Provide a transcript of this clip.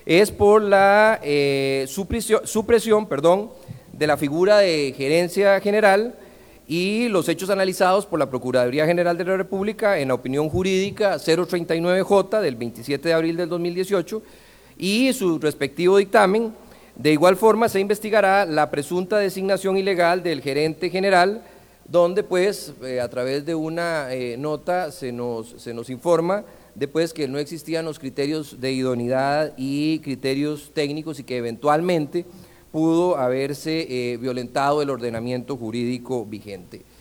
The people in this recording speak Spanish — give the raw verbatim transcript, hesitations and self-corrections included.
es por la eh, supresión, supresión perdón, de la figura de gerencia general y los hechos analizados por la Procuraduría General de la República en la opinión jurídica cero treinta y nueve J del veintisiete de abril del dos mil dieciocho y su respectivo dictamen. De igual forma se investigará la presunta designación ilegal del gerente general, donde pues eh, a través de una eh, nota se nos, se nos informa de pues que no existían los criterios de idoneidad y criterios técnicos y que eventualmente pudo haberse eh, violentado el ordenamiento jurídico vigente.